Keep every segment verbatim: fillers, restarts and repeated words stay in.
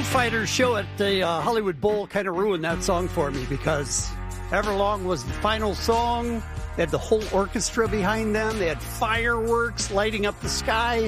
Foo Fighters show at the uh, Hollywood Bowl kind of ruined that song for me because Everlong was the final song. They had the whole orchestra behind them. They had fireworks lighting up the sky.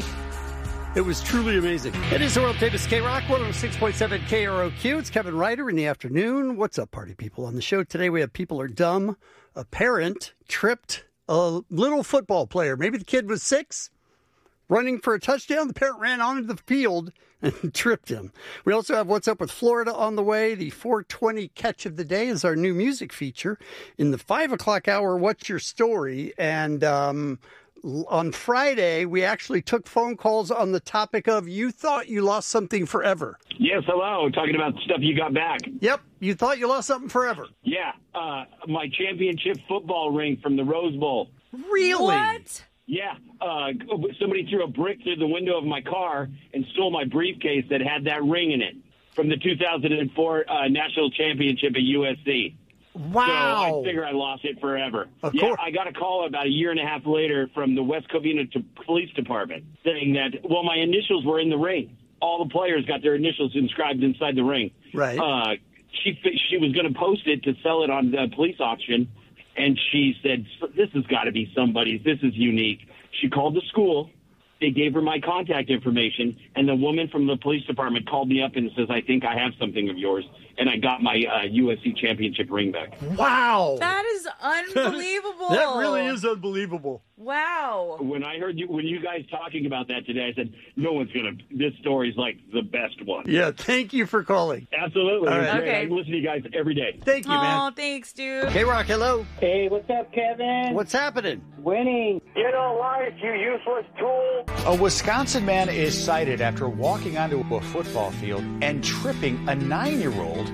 It was truly amazing. It is the world famous K-Rock, one oh six point seven K R O Q. It's Kevin Ryder in the afternoon. What's up, party people? On the show today, we have People Are Dumb. A parent tripped a little football player. Maybe the kid was six, running for a touchdown. The parent ran onto the field and tripped him. We also have What's Up with Florida on the way. The four twenty Catch of the Day is our new music feature. In the five o'clock hour, What's Your Story? And um, on Friday, we actually took phone calls on the topic of you thought you lost something forever. Yes, hello. Talking about stuff you got back. Yep, you thought you lost something forever. Yeah, uh, my championship football ring from the Rose Bowl. Really? What? Yeah, uh, somebody threw a brick through the window of my car and stole my briefcase that had that ring in it from the two thousand four uh, National Championship at U S C. Wow. So I figure I lost it forever. Of yeah, course. I got a call about a year and a half later from the West Covina Police Department saying that, well, my initials were in the ring. All the players got their initials inscribed inside the ring. Right. Uh, she she was going to post it to sell it on the police auction. And she said, this has got to be somebody's. This is unique. She called the school. They gave her my contact information. And the woman from the police department called me up and says, I think I have something of yours. And I got my uh, U S C championship ring back. Wow. That is unbelievable. That really is unbelievable. Wow. When I heard you, when you guys talking about that today, I said, no one's going to, this story's like the best one. Yeah, thank you for calling. Absolutely. All right. Okay. I listen to you guys every day. Thank you, Oh, man. thanks, dude. K-Rock, hello. Hey, what's up, Kevin? What's happening? Winning. Get a life, you useless tool. A Wisconsin man is cited after walking onto a football field and tripping a nine-year-old.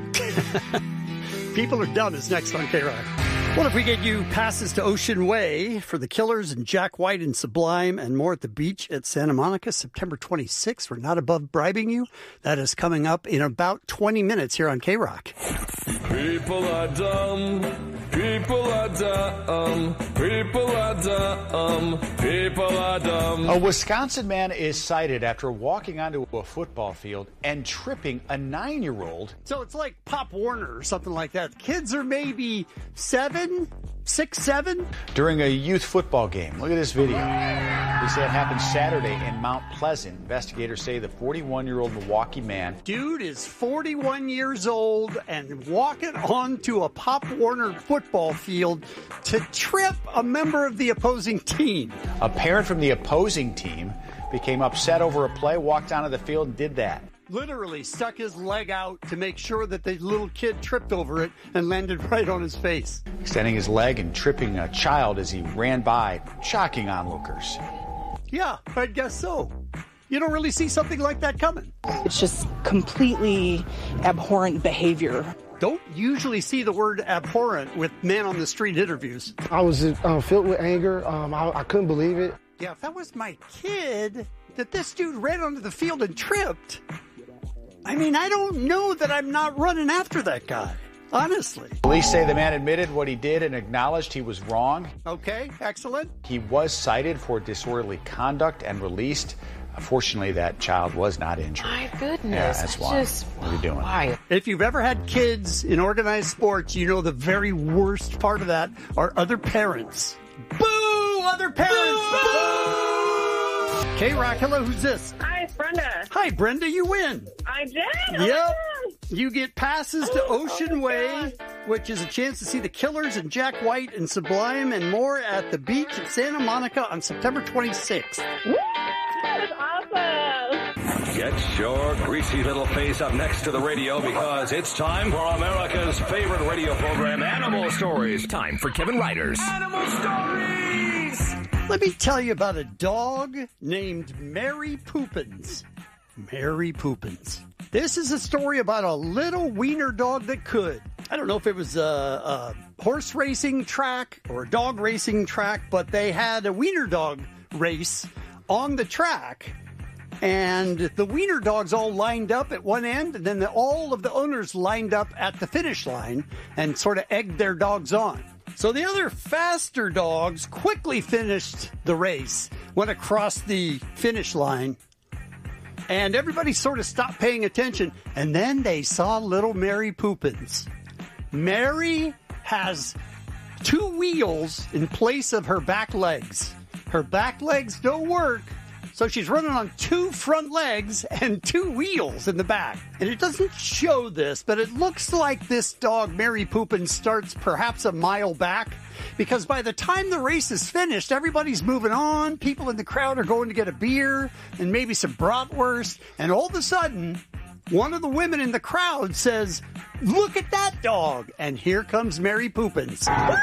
People Are Dumb is next on K-Rock. What if we get you passes to Ocean Way for the Killers and Jack White and Sublime and more at the beach at Santa Monica, September twenty-sixth? We're not above bribing you. That is coming up in about twenty minutes here on K-Rock. People are dumb. People are dumb. People are dumb. People are dumb. A Wisconsin man is cited after walking onto a football field and tripping a nine-year-old. So it's like Pop Warner or something like that. Kids are maybe seven, six, seven. During a youth football game. Look at this video. They say it happened Saturday in Mount Pleasant. Investigators say the forty-one-year-old Milwaukee man. Dude is forty-one years old and walking onto a Pop Warner football field to trip a member of the opposing team. A parent from the opposing team became upset over a play, walked onto the field and did that. Literally stuck his leg out to make sure that the little kid tripped over it and landed right on his face. Extending his leg and tripping a child as he ran by, shocking onlookers. Yeah, I guess so. You don't really see something like that coming. It's just completely abhorrent behavior. Don't usually see the word abhorrent with man on the street interviews. I was uh, filled with anger. Um, I, I couldn't believe it. Yeah, if that was my kid, that this dude ran onto the field and tripped, I mean, I don't know that I'm not running after that guy, honestly. Police say the man admitted what he did and acknowledged he was wrong. Okay, excellent. He was cited for disorderly conduct and released. Fortunately, that child was not injured. My goodness. Yeah, that's why. Just, what are you doing? Why? If you've ever had kids in organized sports, you know the very worst part of that are other parents. Boo! Other parents! Boo! K-Rock, hello, who's this? Hi, it's Brenda. Hi, Brenda, you win. I did? Oh Yep. You get passes to Oh, Ocean oh Way, God. which is a chance to see the Killers and Jack White and Sublime and more at the beach at Santa Monica on September twenty-sixth. Woo! That's awesome. Get your greasy little face up next to the radio because it's time for America's favorite radio program, Animal Stories. Time for Kevin Ryder's Animal Stories! Let me tell you about a dog named Mary Poopins. Mary Poopins. This is a story about a little wiener dog that could. I don't know if it was a, a horse racing track or a dog racing track, but they had a wiener dog race on the track. And the wiener dogs all lined up at one end, and then the, all of the owners lined up at the finish line and sort of egged their dogs on. So the other faster dogs quickly finished the race, went across the finish line, And everybody sort of stopped paying attention. And then they saw little Mary Poppins. Mary has two wheels in place of her back legs. Her back legs don't work. So she's running on two front legs and two wheels in the back. And it doesn't show this, but it looks like this dog, Mary Poppins, starts perhaps a mile back. Because by the time the race is finished, everybody's moving on. People in the crowd are going to get a beer and maybe some bratwurst. And all of a sudden, one of the women in the crowd says, "Look at that dog." And here comes Mary Poppins.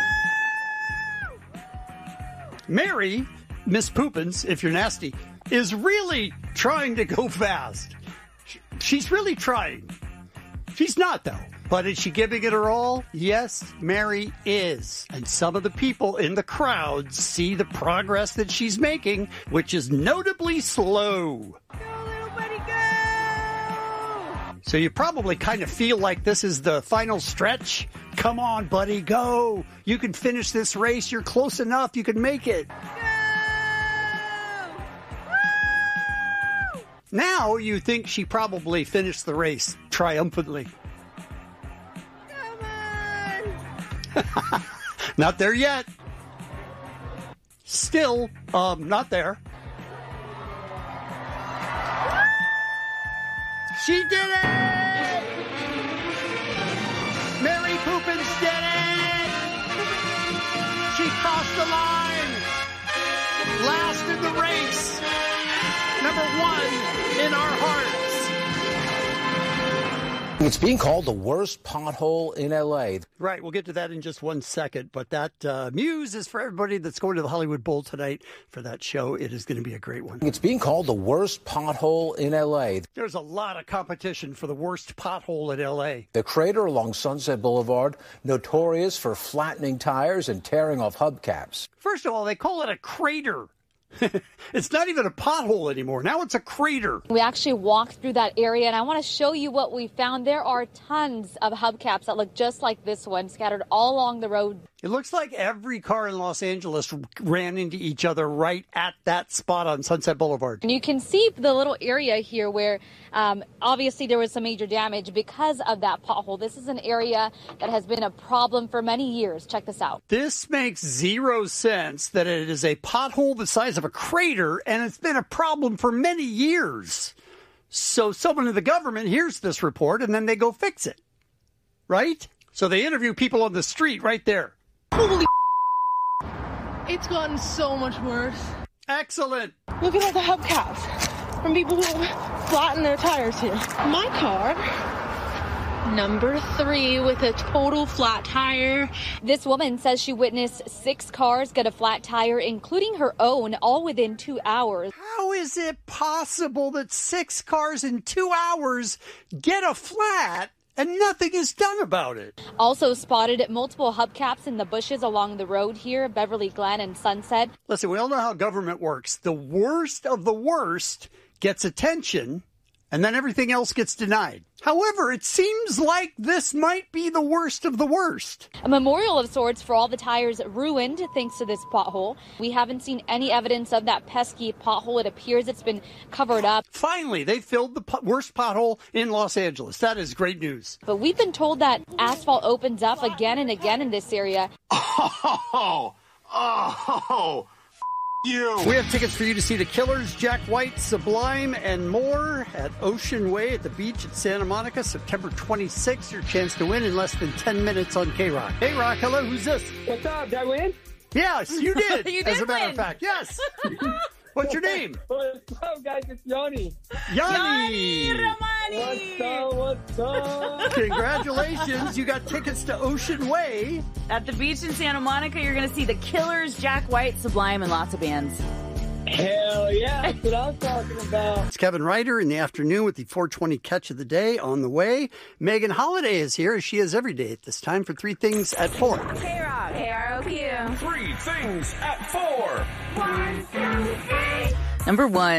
Mary, Miss Poppins, if you're nasty, is really trying to go fast. She's really trying. She's not, though. But is she giving it her all? Yes, Mary is. And some of the people in the crowd see the progress that she's making, which is notably slow. Go, little buddy, go! So you probably kind of feel like this is the final stretch. Come on, buddy, go. You can finish this race. You're close enough. You can make it. Now you think she probably finished the race triumphantly. Come on! Not there yet. Still, um, not there. She did it! Mary Poppins did it! She crossed the line! Last in the race! Number one in our hearts. It's being called the worst pothole in L A. Right, we'll get to that in just one second. But that uh, news is for everybody that's going to the Hollywood Bowl tonight for that show. It is going to be a great one. It's being called the worst pothole in L A. There's a lot of competition for the worst pothole in L A. The crater along Sunset Boulevard, notorious for flattening tires and tearing off hubcaps. First of all, they call it a crater. It's not even a pothole anymore. Now it's a crater. We actually walked through that area, and I want to show you what we found. There are tons of hubcaps that look just like this one, scattered all along the road. It looks like every car in Los Angeles ran into each other right at that spot on Sunset Boulevard. And you can see the little area here where um, obviously there was some major damage because of that pothole. This is an area that has been a problem for many years. Check this out. This makes zero sense that it is a pothole the size of a crater, and it's been a problem for many years. So someone in the government hears this report, and then they go fix it. Right? So they interview people on the street right there. Holy it's gotten so much worse. Excellent. Look at all the hubcaps from people who flatten their tires here. My car, number three with a total flat tire. This woman says she witnessed six cars get a flat tire, including her own, all within two hours. How is it possible that six cars in two hours get a flat and nothing is done about it? Also spotted multiple hubcaps in the bushes along the road here, Beverly Glen and Sunset. Listen, we all know how government works. The worst of the worst gets attention, and then everything else gets denied. However, it seems like this might be the worst of the worst. A memorial of sorts for all the tires ruined thanks to this pothole. We haven't seen any evidence of that pesky pothole. It appears it's been covered up. Finally, they filled the po- worst pothole in Los Angeles. That is great news. But we've been told that asphalt opens up again and again in this area. Oh, oh, you. We have tickets for you to see the Killers, Jack White, Sublime, and more at Ocean Way at the beach at Santa Monica, September twenty-sixth. Your chance to win in less than ten minutes on K-Rock. Hey, Rock, hello, who's this? What's up? Did I win? Yes, you did. You as did a matter win. of fact, yes. What's your name? What's up, guys? It's Yanni. Yanni. What's up? What's up? Congratulations. You got tickets to Ocean Way. At the beach in Santa Monica, you're going to see the Killers, Jack White, Sublime, and lots of bands. Hell yeah, that's what I'm talking about. It's Kevin Ryder in the afternoon with the four twenty catch of the day on the way. Megan Holiday is here, as she is every day at this time, for Three Things at Four. K-Rock, K R O Q. Three Things at Four. One, two, three. Number one,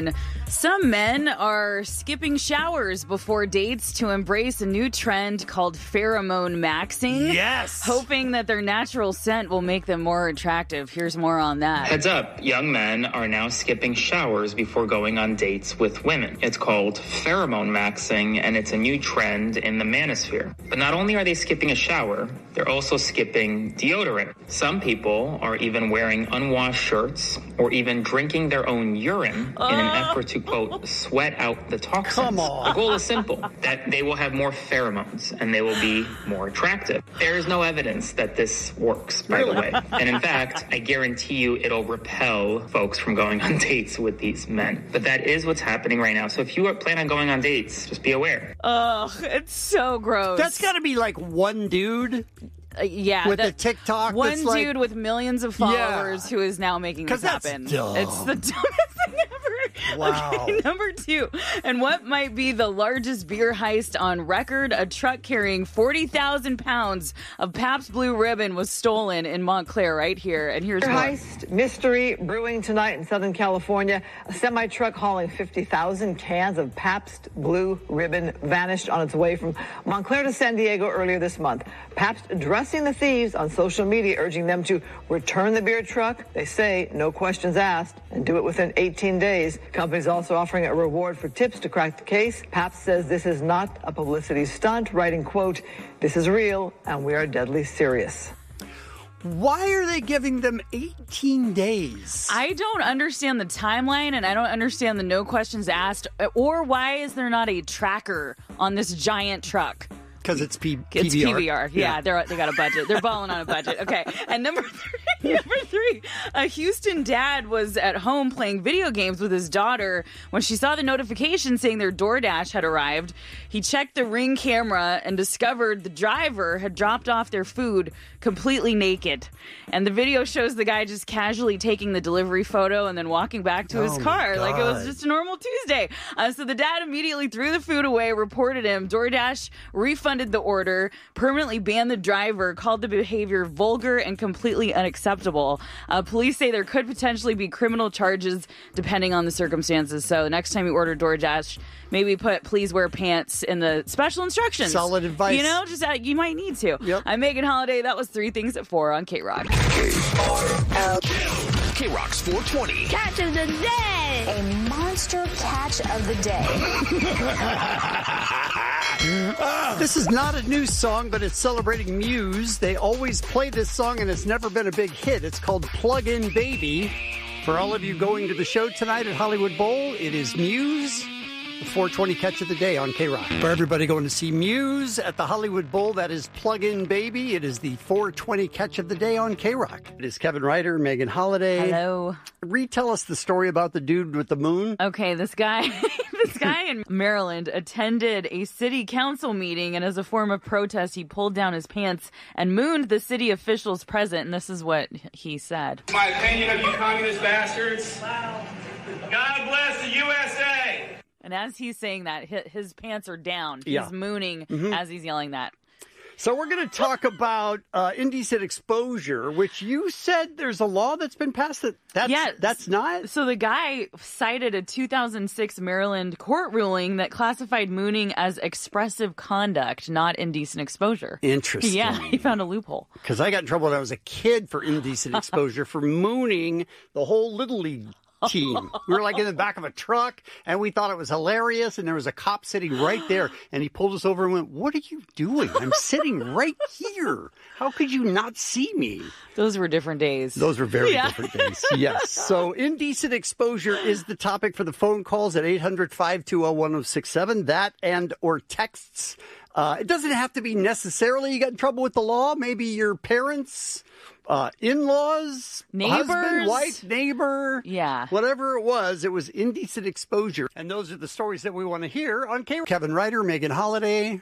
Some men are skipping showers before dates to embrace a new trend called pheromone maxing. Yes! Hoping that their natural scent will make them more attractive. Here's more on that. Heads up, young men are now skipping showers before going on dates with women. It's called pheromone maxing, and it's a new trend in the manosphere. But not only are they skipping a shower, they're also skipping deodorant. Some people are even wearing unwashed shirts or even drinking their own urine oh. in an effort to, quote, sweat out the toxins. Come on. The goal is simple, that they will have more pheromones and they will be more attractive. There is no evidence that this works, by the way. And in fact, I guarantee you it'll repel folks from going on dates with these men. But that is what's happening right now. So if you plan on going on dates, just be aware. Ugh, it's so gross. That's got to be like one dude. Uh, yeah, with that, the TikTok, one that's dude like, with millions of followers yeah. who is now making this that's happen. Dumb. It's the dumbest thing ever. Wow. Okay, number two, and what might be the largest beer heist on record? A truck carrying forty thousand pounds of Pabst Blue Ribbon was stolen in Montclair, right here. And here's beer more. Heist mystery brewing tonight in Southern California. A semi truck hauling fifty thousand cans of Pabst Blue Ribbon vanished on its way from Montclair to San Diego earlier this month. Pabst addressing the thieves on social media, urging them to return the beer truck. They say no questions asked and do it within eighteen days. Company's also offering a reward for tips to crack the case. Pabst says this is not a publicity stunt, writing, quote, "This is real and we are deadly serious." Why are they giving them eighteen days? I don't understand the timeline, and I don't understand the no questions asked, or why is there not a tracker on this giant truck? Because it's P- It's P B R. P B R. Yeah, yeah, they're they got a budget. They're balling on a budget. Okay. And number three, number three, a Houston dad was at home playing video games with his daughter when she saw the notification saying their DoorDash had arrived. He checked the Ring camera and discovered the driver had dropped off their food completely naked. And the video shows the guy just casually taking the delivery photo and then walking back to oh his car like it was just a normal Tuesday. Uh, so the dad immediately threw the food away, reported him. DoorDash refunded the order, permanently banned the driver, called the behavior vulgar and completely unacceptable. Uh, police say there could potentially be criminal charges depending on the circumstances. So next time you order DoorDash, maybe put please wear pants in the special instructions. Solid advice. You know, just uh, you might need to. Yep. I'm Megan Holiday. That was three things at four on K-Rock. K-Rock's four twenty. Catch of the day. A monster catch of the day. This is not a new song, but it's celebrating Muse. They always play this song, and it's never been a big hit. It's called Plug In Baby. For all of you going to the show tonight at Hollywood Bowl, it is Muse. The four twenty catch of the day on K-Rock. For everybody going to see Muse at the Hollywood Bowl, that is Plug In Baby. It is the four twenty catch of the day on K-Rock. It is Kevin Ryder, Megan Holiday. Hello. Retell us the story about the dude with the moon. Okay, this guy, this guy in Maryland attended a city council meeting, and as a form of protest, he pulled down his pants and mooned the city officials present, and this is what he said. My opinion of you communist bastards. God bless the U S A. And as he's saying that, his pants are down. He's Yeah. mooning Mhm. as he's yelling that. So we're going to talk about uh, indecent exposure, which you said there's a law that's been passed that that's, Yeah, that's not. So the guy cited a two thousand six Maryland court ruling that classified mooning as expressive conduct, not indecent exposure. Interesting. Yeah, he found a loophole. Because I got in trouble when I was a kid for indecent exposure for mooning the whole Little League team. We were like in the back of a truck, and we thought it was hilarious, and there was a cop sitting right there, and he pulled us over and went, "What are you doing? I'm sitting right here. How could you not see me?" Those were different days. Those were very Yeah. different days. Yes. So indecent exposure is the topic for the phone calls at eight hundred, five two zero, one zero six seven. That and or texts. Uh, it doesn't have to be necessarily you got in trouble with the law. Maybe your parents, uh, in-laws, Neighbors. husband, wife, neighbor. Yeah. Whatever it was, it was indecent exposure. And those are the stories that we want to hear on K. Kevin Ryder, Megan Holiday.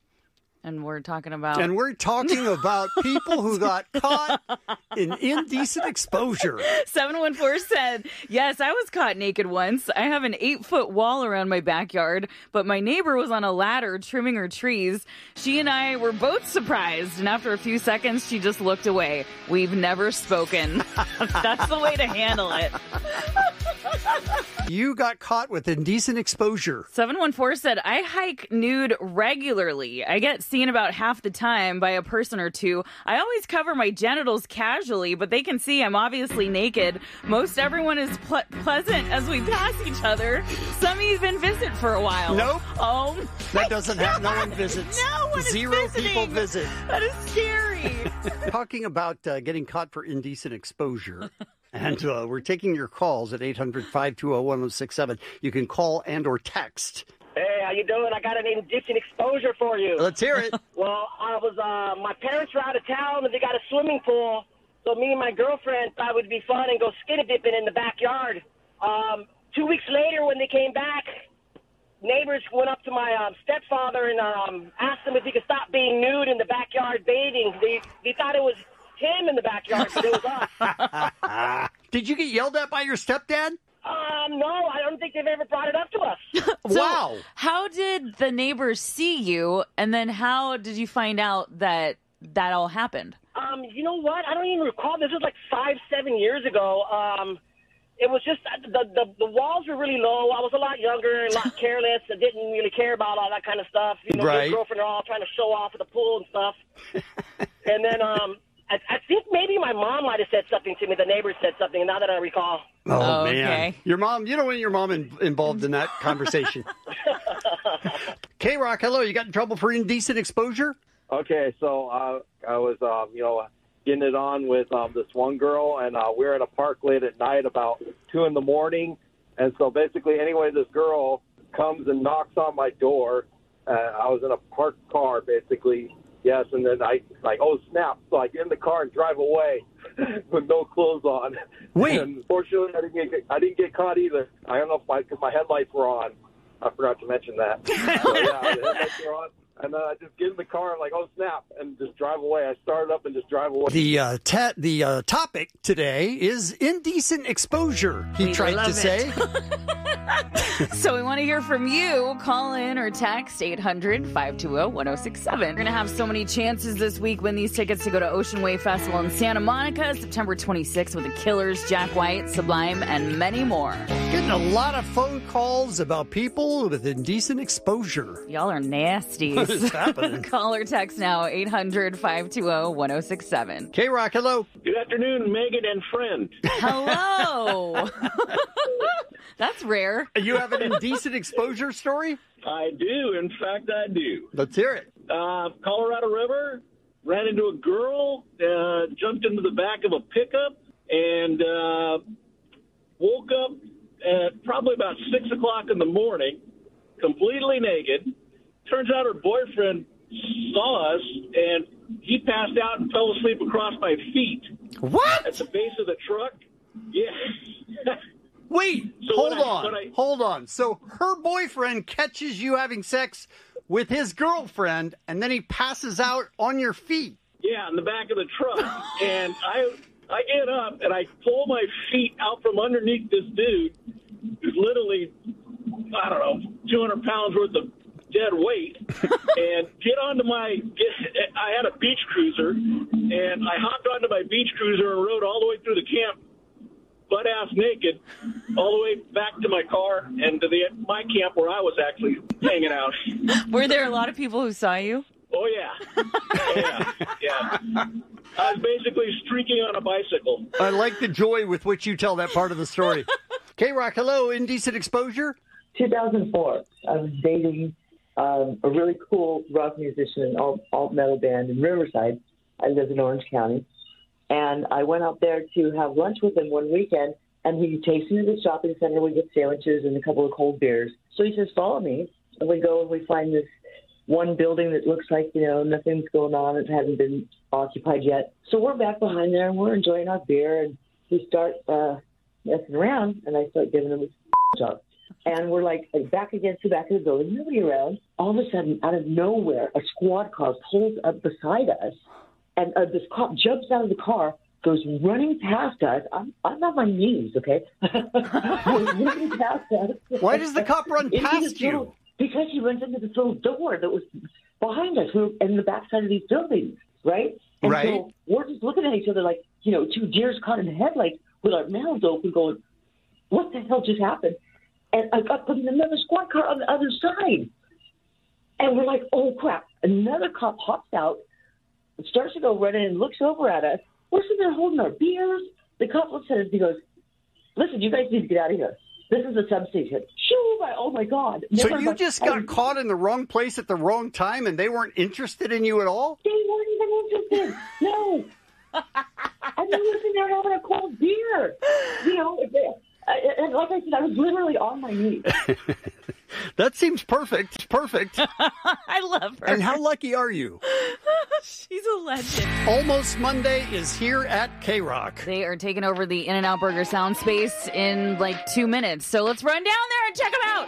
And we're talking about... And we're talking about people who got caught in indecent exposure. seven one four said, yes, I was caught naked once. I have an eight-foot wall around my backyard, but my neighbor was on a ladder trimming her trees. She and I were both surprised, and after a few seconds, she just looked away. We've never spoken. That's the way to handle it. You got caught with indecent exposure. seven one four said, I hike nude regularly. I get seen about half the time by a person or two. I always cover my genitals casually, but they can see I'm obviously naked. Most everyone is ple- pleasant as we pass each other. Some even visit for a while. Nope. Oh, that doesn't happen. No one visits. No one Zero is visiting. people visit. That is scary. Talking about uh, getting caught for indecent exposure. And uh, we're taking your calls at eight hundred, five two zero, one zero six seven. You can call and or text. Hey, how you doing? I got an indecent exposure for you. Let's hear it. Well, I was, uh, my parents were out of town and they got a swimming pool. So me and my girlfriend thought it would be fun and go skinny dipping in the backyard. Um, two weeks later when they came back, neighbors went up to my um, stepfather and um, asked him if he could stop being nude in the backyard bathing. They, they thought it was him in the backyard, but it was us. Did you get yelled at by your stepdad? Um, no, I don't think they've ever brought it up to us. So, wow. How did the neighbors see you, and then how did you find out that that all happened? Um, you know what? I don't even recall. This was like five, seven years ago. Um, it was just the, the the walls were really low. I was a lot younger, a lot careless. I didn't really care about all that kind of stuff. You know, right. my girlfriend are all trying to show off at the pool and stuff. And then um, I, I think maybe my mom might have said something to me. The neighbors said something. Now that I recall. Oh, oh man. Okay. Your mom, you don't want your mom in, involved in that conversation. K-Rock, hello. You got in trouble for indecent exposure? Okay, so uh, I was, um, you know, getting it on with um, this one girl, and uh, we were at a park late at night about two in the morning. And so basically, anyway, this girl comes and knocks on my door. Uh, I was in a parked car, basically. Yes, and then I like, oh, snap. So I get in the car and drive away with no clothes on. Wait. And fortunately, I didn't get, I didn't get caught either. I don't know if my, cause my headlights were on. I forgot to mention that. So, yeah, the headlights were on. And then I just get in the car and like, oh, snap, and just drive away. I start up and just drive away. The uh, ta- the uh, topic today is indecent exposure, he We tried love to it. say. So we want to hear from you. Call in or text eight hundred, five two zero, one zero six seven. We're going to have so many chances this week. Win these tickets to go to Ocean Wave Festival in Santa Monica, September twenty-sixth with the Killers, Jack White, Sublime, and many more. Getting a lot of phone calls about people with indecent exposure. Y'all are nasty. What is happening? Call or text now, eight hundred, five two zero, one zero six seven. K-Rock, hello. Good afternoon, Megan and friend. Hello. That's rare. You have an indecent exposure story? I do. In fact, I do. Let's hear it. Uh, Colorado River, ran into a girl, uh, jumped into the back of a pickup, and uh, woke up at probably about six o'clock in the morning, completely naked. Turns out her boyfriend saw us, and he passed out and fell asleep across my feet. What? At the base of the truck. Yeah. Wait, So hold when I- on, when I- hold on. So her boyfriend catches you having sex with his girlfriend, and then he passes out on your feet. Yeah, in the back of the truck. And I I get up and I pull my feet out from underneath this dude who's literally, I don't know, two hundred pounds worth of dead weight, and get onto my, get, I had a beach cruiser, and I hopped onto my beach cruiser and rode all the way through the camp, butt-ass naked, all the way back to my car and to the my camp where I was actually hanging out. Were there a lot of people who saw you? Oh, yeah. Yeah, yeah. I was basically streaking on a bicycle. I like the joy with which you tell that part of the story. K-Rock, hello, indecent exposure? two thousand four, I was dating um, a really cool rock musician and alt, alt metal band in Riverside. I live in Orange County. And I went out there to have lunch with him one weekend, and he takes me to the shopping center. We get sandwiches and a couple of cold beers. So he says, follow me. And we go and we find this one building that looks like, you know, nothing's going on. It hasn't been occupied yet. So we're back behind there, and we're enjoying our beer. And we start uh, messing around, and I start giving him a job. And we're like back against the back of the building, nobody around. All of a sudden, out of nowhere, a squad car pulls up beside us. And uh, this cop jumps out of the car, goes running past us. I'm, I'm on my knees, okay? running past us. Why does the cop run Into past this you? little- because he runs into this little door that was behind us. We were in the backside of these buildings, right? And Right. so we're just looking at each other like, you know, two deers caught in the headlights with our mouths open going, what the hell just happened? And I got put in another squad car on the other side. And we're like, oh, crap. Another cop hops out, starts to go running and looks over at us. We're sitting there holding our beers. The cop looks at us and he goes, listen, you guys need to get out of here. This is a substation. Shoo! Oh, my God. So Never you mind. just got I, caught in the wrong place at the wrong time, and they weren't interested in you at all? They weren't even interested. No. I was sitting there having a cold beer. You know, and like I said, I was literally on my knees. That seems perfect. Perfect. I love her. And how lucky are you? She's a legend. Almost Monday is here at K-Rock. They are taking over the In-N-Out Burger sound space in like two minutes. So let's run down there and check them out.